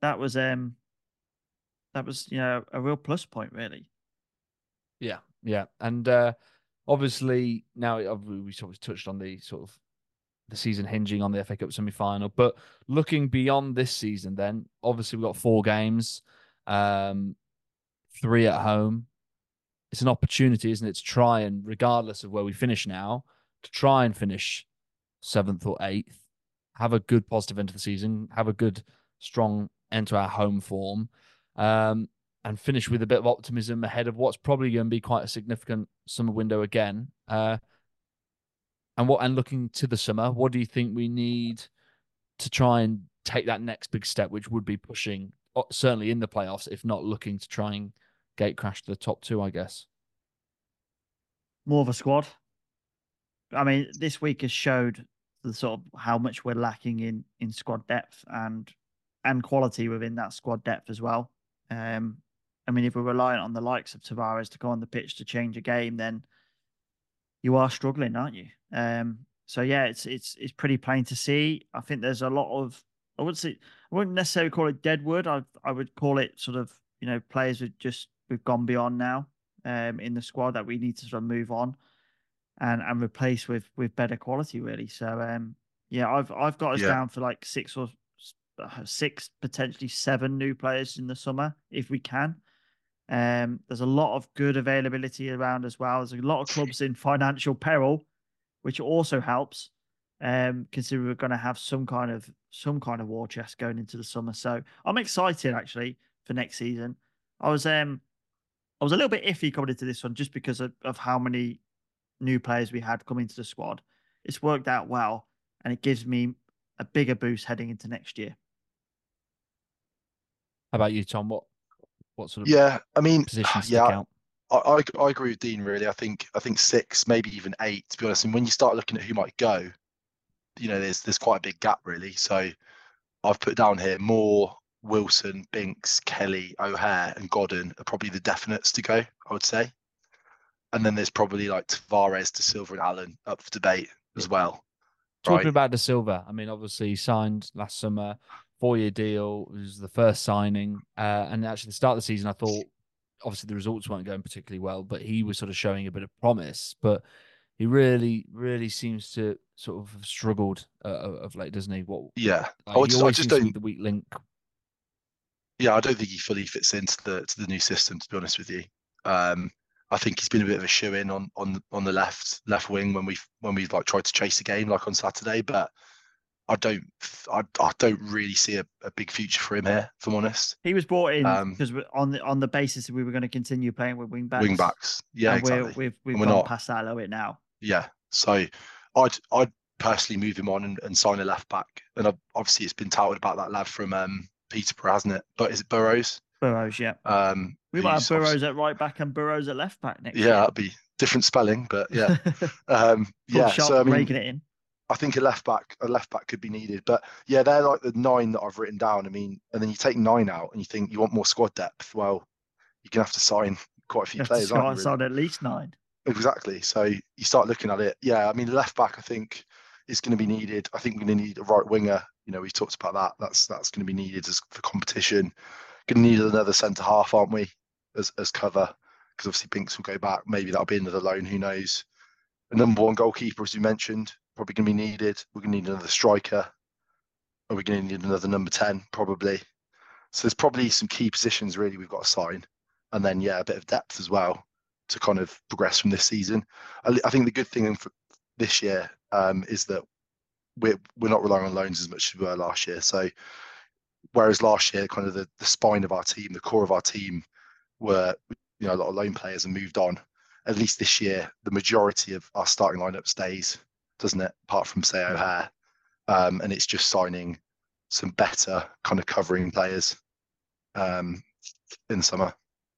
that was um that was you know a real plus point, really. Yeah, yeah, and uh, obviously now we sort of touched on the sort of the season hinging on the F A Cup semi-final, but looking beyond this season, then obviously we've got four games, um, three at home. It's an opportunity, isn't it, to try and, regardless of where we finish now, to try and finish seventh or eighth, have a good positive end to the season, have a good strong end to our home form, um, and finish with a bit of optimism ahead of what's probably going to be quite a significant summer window again. Uh, and what and looking to the summer, what do you think we need to try and take that next big step, which would be pushing certainly in the playoffs, if not looking to try and gate crash to the top two, I guess? More of a squad. I mean, this week has showed the sort of how much we're lacking in in squad depth and and quality within that squad depth as well. Um, I mean, if we're reliant on the likes of Tavares to go on the pitch to change a game, then you are struggling, aren't you? Um, so yeah, it's it's it's pretty plain to see. I think there's a lot of I would say I wouldn't necessarily call it deadwood. I I would call it sort of you know players who just we've gone beyond now um, in the squad that we need to sort of move on and and replace with with better quality, really. So um, yeah, I've I've got us Yeah. down for like six or six potentially seven new players in the summer if we can. Um, there's a lot of good availability around as well. There's a lot of clubs in financial peril, which also helps. Um, considering we're going to have some kind of some kind of war chest going into the summer, so I'm excited actually for next season. I was um I was a little bit iffy coming into this one just because of, of how many new players we had come into the squad. It's worked out well, and it gives me a bigger boost heading into next year. How about you, Tom? What what sort of Yeah, I mean, positions stick yeah, out? I, I I agree with Dean. Really, I think I think six, maybe even eight, to be honest. And when you start looking at who might go, you know, there's there's quite a big gap really. So I've put down here Moore, Wilson, Binks, Kelly, O'Hare, and Godden are probably the definites to go, I would say. And then there's probably like Tavares, De Silva, and Allen up for debate as well. Talking Right? about De Silva, I mean, obviously he signed last summer, four-year deal. It was the first signing, uh, and actually the start of the season, I thought obviously the results weren't going particularly well, but he was sort of showing a bit of promise. But he really, really seems to sort of have struggled uh, of late, doesn't he? What? Yeah, Like, I, would, he I always just seems to don't. be the weak link. Yeah, I don't think he fully fits into the to the new system. To be honest with you, um, I think he's been a bit of a shoe in on on on the left left wing when we've when we've like tried to chase the game like on Saturday, but I don't I, I don't really see a, a big future for him here, if I'm honest. He was brought in Um, because on the on the basis that we were going to continue playing with wing backs. Wing backs, yeah, and exactly. We're, we've we've and we're gone not. past that a little bit now. Yeah, so I'd I'd personally move him on and, and sign a left back. And obviously, it's been touted about that lad from um, Peterborough, hasn't it? But is it Burrows? Burrows, yeah. Um, we might have Burrows at right back and Burrows at left back next yeah, year. Yeah, that'd be different spelling, but yeah, um, yeah. Shot, so I mean, raking it in. I think a left back, a left back could be needed. But yeah, they're like the nine that I've written down. I mean, and then you take nine out and you think you want more squad depth. Well, you're gonna have to sign quite a few you players, have to aren't you? Sign really? At least nine. Exactly. So you start looking at it. Yeah, I mean, left back, I think, is going to be needed. I think we're going to need a right winger. You know, we've talked about that. That's that's going to be needed as for competition. Going to need another centre half, aren't we, as as cover? Because obviously Binks will go back. Maybe that'll be another loan. Who knows? A number one goalkeeper, as you mentioned, probably going to be needed. We're going to need another striker. Are we going to need another number ten? Probably. So there's probably some key positions really we've got to sign, and then yeah, a bit of depth as well to kind of progress from this season. I, I think the good thing for this year um, is that we're we're not relying on loans as much as we were last year. So whereas last year, kind of the, the spine of our team, the core of our team, were you know a lot of loan players and moved on. At least this year, the majority of our starting lineup stays, doesn't it? Apart from say O'Hare, um, and it's just signing some better kind of covering players um, in the summer.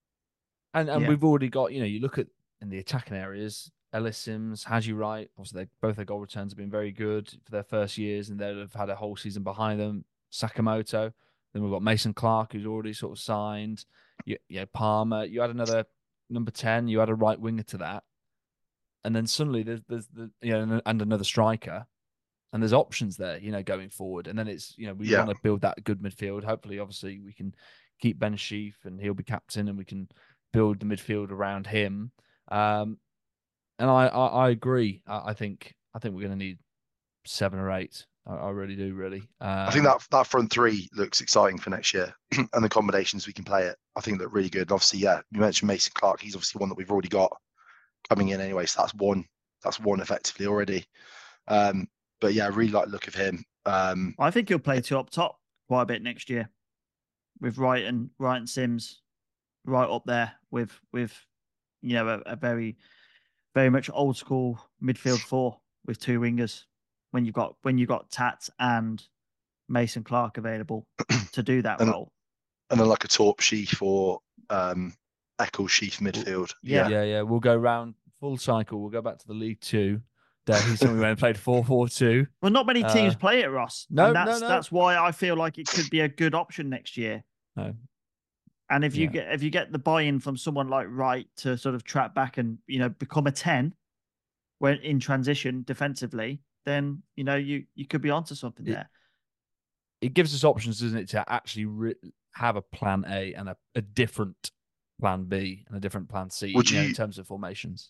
And and Yeah. we've already got, you know, you look at in the attacking areas, Ellis Sims, Haji Wright, obviously they, both their goal returns have been very good for their first years and they'll have had a whole season behind them. Sakamoto. Then we've got Mason Clark, who's already sort of signed. You, yeah, Palmer. You had another number ten. You had a right winger to that. And then suddenly there's, there's the, you know, and another striker. and there's options there, you know, going forward. And then it's, you know, we Yeah. want to build that good midfield. Hopefully, obviously, we can keep Ben Sheaf and he'll be captain, and we can build the midfield around him. Um, and I, I, I agree. I, I think I think we're going to need seven or eight. I, I really do, really. Um, I think that that front three looks exciting for next year, and the combinations we can play it, I think, look really good. And obviously, yeah, you mentioned Mason Clark. He's obviously one that we've already got coming in anyway. So that's one. That's one effectively already. Um, but yeah, I really like the look of him. Um, I think he'll play two up top quite a bit next year, with Wright and Wright and Sims right up there with with you know a, a very very much old school midfield four with two wingers. When you've got when you've got Tats and Mason Clark available to do that and, role, and then like a Torp Sheaf or um, Eccles Sheaf midfield. Yeah. yeah, yeah. We'll go round full cycle. We'll go back to the League Two days when we went and played four four two. well, not many teams Uh, play it, Ross. no, and that's no, no. that's why I feel like it could be a good option next year. No. And if you Yeah. get if you get the buy-in from someone like Wright to sort of track back and you know become a ten when in transition defensively, then you know you you could be onto something It- there. It gives us options, doesn't it, to actually re- have a plan A and a, a different plan B and a different plan C, Would you know, in you- terms of formations.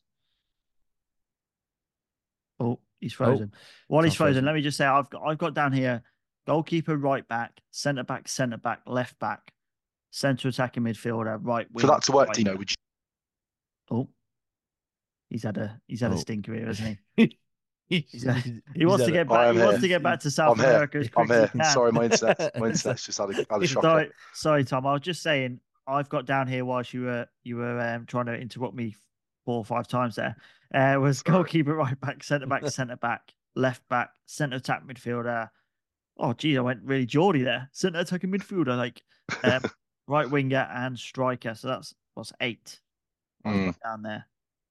Oh, he's frozen. Oh, While he's sounds frozen, frozen. let me just say I've got I've got down here goalkeeper, right back, centre back, centre back, left back, centre attacking midfielder, right wing. For that to work, right Dino, back. would you? Oh, he's had a he's had Oh. a stinker here, hasn't he? He's- a- he's- He wants he's to had get a- I back. am He wants here. to get back to South I'm here. America as quick I'm here. as he can. Sorry, my internet, my internet's just had a, had a shocker. Sorry, sorry, Tom. I was just saying I've got down here whilst you were you were um, trying to interrupt me four or five times there. Uh, was Sorry. goalkeeper, right back, centre back, centre back, left back, centre attack midfielder. Oh, geez, I went really Geordie there. Centre attacking midfielder, like um, right winger and striker. So that's what's eight I've Mm. got down there.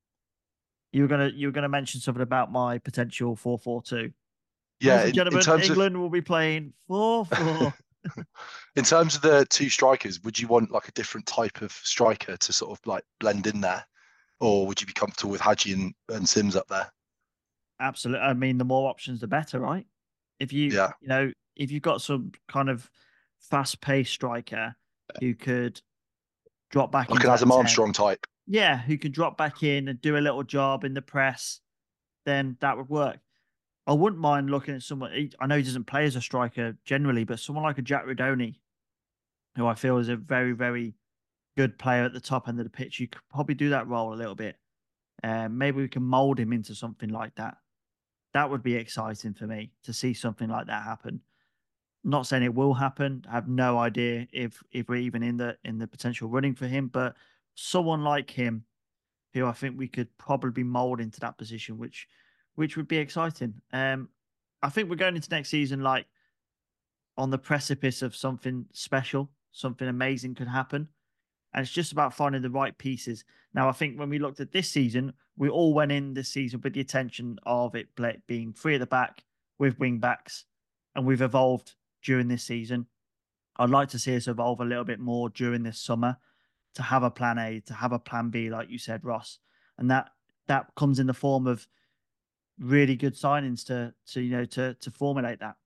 You were gonna you were gonna mention something about my potential four four two. Yeah, Ladies and in, gentlemen, in terms of England will be playing four four. in terms of the two strikers, would you want like a different type of striker to sort of like blend in there, or would you be comfortable with Hadji and, and Sims up there? Absolutely. I mean, the more options, the better, right? If you, Yeah. you know, if you've got some kind of fast-paced striker who could drop back Like into an that Adam ten, Armstrong type. yeah, who could drop back in and do a little job in the press, then that would work. I wouldn't mind looking at someone. he- I know he doesn't play as a striker generally, but someone like a Jack Redoni, who I feel is a very, very good player at the top end of the pitch. You could probably do that role a little bit. Um, maybe we can mold him into something like that. That would be exciting for me to see something like that happen. I'm not saying it will happen. I have no idea if if we're even in the in the potential running for him, but someone like him, who I think we could probably mold into that position, which which would be exciting. Um, I think we're going into next season like on the precipice of something special, something amazing could happen. And it's just about finding the right pieces. Now, I think when we looked at this season, we all went in this season with the intention of it being three at the back with wing backs, and we've evolved during this season. I'd like to see us evolve a little bit more during this summer to have a plan A, to have a plan B, like you said, Ross. And that that comes in the form of really good signings to to you know to to formulate that.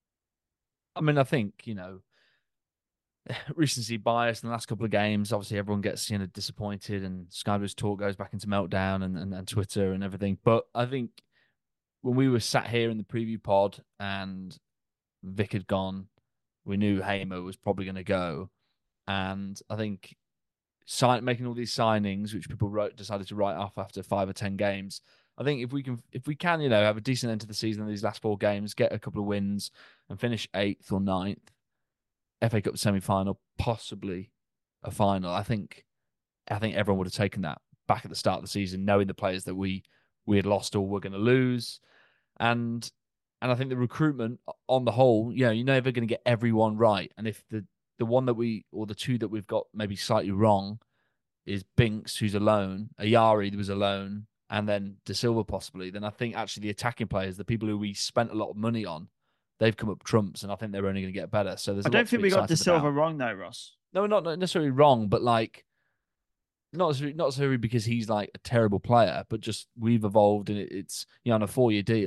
I mean, I think, you know, recency bias in the last couple of games. Obviously, everyone gets, you know, disappointed, and Sky Blues talk goes back into meltdown and, and, and Twitter and everything. But I think when we were sat here in the preview pod and Vic had gone, we knew Hamer was probably going to go. And I think sign, making all these signings, which people wrote, decided to write off after five or ten games. I think if we can, if we can, you know, have a decent end to the season in these last four games, get a couple of wins, and finish eighth or ninth, F A Cup semi-final, possibly a final. I think, I think everyone would have taken that back at the start of the season, knowing the players that we we had lost or were going to lose, and and I think the recruitment on the whole, you know, you're never going to get everyone right, and if the the one that we or the two that we've got maybe slightly wrong is Binks, who's alone, Ayari was alone, and then De Silva possibly, then I think actually the attacking players, the people who we spent a lot of money on, they've come up trumps, and I think they're only going to get better. So there's. I a lot don't to think be we got De excited Silva about. wrong though, Ross. No, not not necessarily wrong, but like not necessarily, not necessarily because he's like a terrible player, but just we've evolved, and it, it's you know on a four year deal.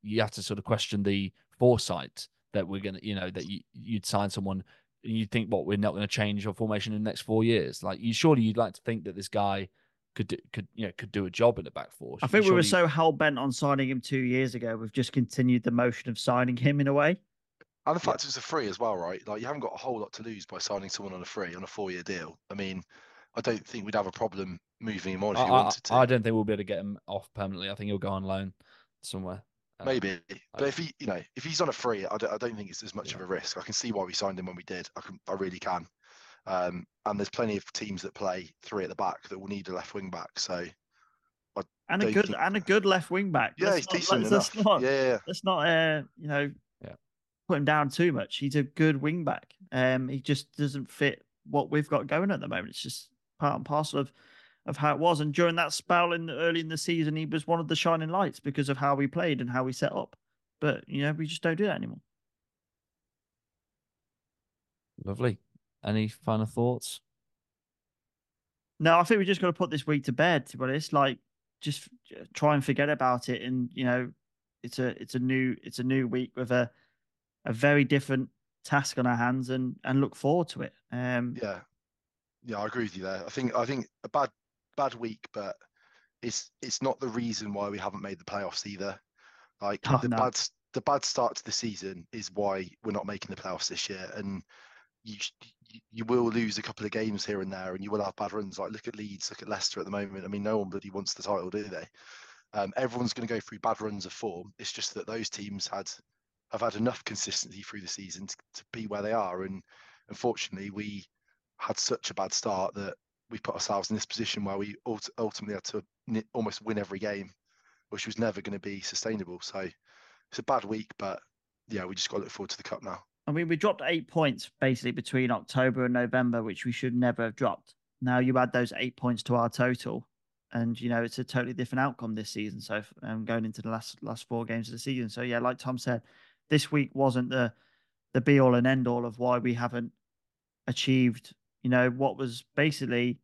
you have to sort of question the foresight that we're going to, you know, that you, you'd sign someone and you'd think, what, we're not going to change our formation in the next four years. Like, you surely you'd like to think that this guy could, do, could you know, could do a job in the back four. I think surely... we were so hell-bent on signing him two years ago. We've just continued the motion of signing him in a way. And the fact yeah. it was a free as well, right? Like, you haven't got a whole lot to lose by signing someone on a free, on a four-year deal. I mean, I don't think we'd have a problem moving him on if I, you wanted to. I don't think we'll be able to get him off permanently. I think he'll go on loan somewhere. Um, Maybe, but if he, you know, if he's on a free, I don't, I don't think it's as much yeah. of a risk. I can see why we signed him when we did. I can, I really can. Um, and there's plenty of teams that play three at the back that will need a left wing back. So, I and a good think... and a good left wing back. Yeah, let's he's not, decent let's, enough. Let's not, yeah, yeah, let's not, uh, you know, yeah. put him down too much. He's a good wing back. Um, he just doesn't fit what we've got going at the moment. It's just part and parcel of. of how it was. And during that spell in the, early in the season, he was one of the shining lights because of how we played and how we set up. But, you know, we just don't do that anymore. Lovely. Any final thoughts? No, I think we just got to put this week to bed, to be honest. Like, just try and forget about it. And, you know, it's a it's a new it's a new week with a a very different task on our hands, and and look forward to it. Um, yeah. Yeah, I agree with you there. I think I think a bad bad week, but it's it's not the reason why we haven't made the playoffs either. Like oh, the no. bad the bad start to the season is why we're not making the playoffs this year, and you you will lose a couple of games here and there, and you will have bad runs. Like, look at Leeds, look at Leicester at the moment. I mean, no one bloody wants the title, do they? Um, everyone's going to go through bad runs of form. It's just that those teams had have had enough consistency through the season to, to be where they are, and unfortunately, we had such a bad start that we put ourselves in this position where we ultimately had to almost win every game, which was never going to be sustainable. So it's a bad week, but yeah, we just got to look forward to the cup now. I mean, we dropped eight points basically between October and November, which we should never have dropped. Now you add those eight points to our total, and you know it's a totally different outcome this season. So um, going into the last last four games of the season, so yeah, like Tom said, this week wasn't the the be all and end all of why we haven't achieved, you know, what was basically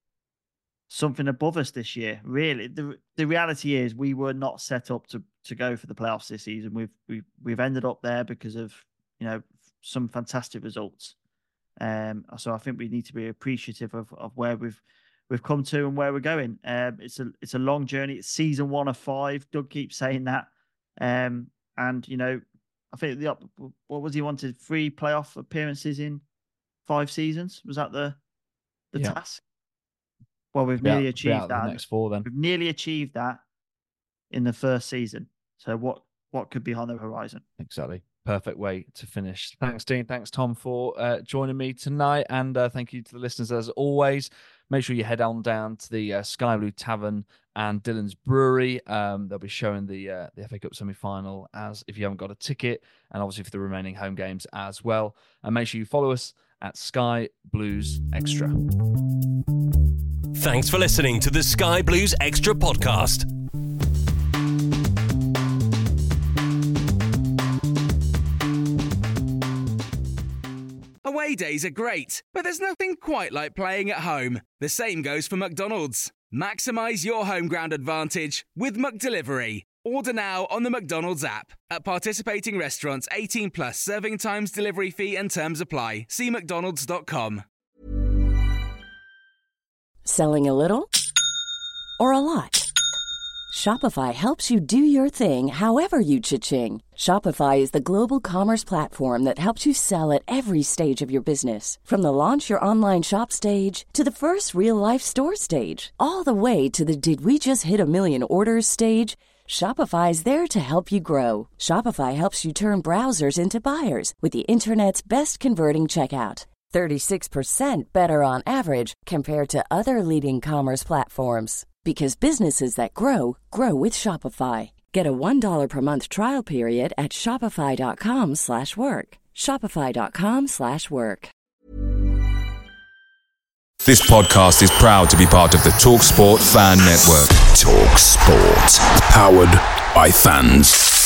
something above us this year. Really, the the reality is we were not set up to to go for the playoffs this season. We've we've we've ended up there because of, you know, some fantastic results. Um, so I think we need to be appreciative of, of where we've we've come to and where we're going. Um, it's a it's a long journey. It's season one of five. Doug keeps saying that. Um, and you know, I think the what was he wanted three playoff appearances in five seasons. Was that the the yeah. task? Well, we've be nearly out, achieved that. The next four, then we've nearly achieved that in the first season. So what what could be on the horizon? Exactly. Perfect way to finish. Thanks, Dean. Thanks, Tom, for uh, joining me tonight. And uh, thank you to the listeners as always. Make sure you head on down to the uh, Sky Blue Tavern and Dylan's Brewery. Um, they'll be showing the uh, the F A Cup semi-final as if you haven't got a ticket, and obviously for the remaining home games as well. And make sure you follow us at Sky Blues Extra. Thanks for listening to the Sky Blues Extra podcast. Away days are great, but there's nothing quite like playing at home. The same goes for McDonald's. Maximise your home ground advantage with McDelivery. Order now on the McDonald's app. At participating restaurants, eighteen plus, serving times, delivery fee and terms apply. See mcdonalds dot com. Selling a little or a lot? Shopify helps you do your thing however you cha-ching. Shopify is the global commerce platform that helps you sell at every stage of your business. From the launch your online shop stage to the first real-life store stage, all the way to the did we just hit a million orders stage. Shopify is there to help you grow. Shopify helps you turn browsers into buyers with the internet's best converting checkout. thirty-six percent better on average compared to other leading commerce platforms. Because businesses that grow, grow with Shopify. Get a one dollar per month trial period at shopify.com slash work. Shopify.com slash work. This podcast is proud to be part of the TalkSport Fan Network. TalkSport. Powered by fans.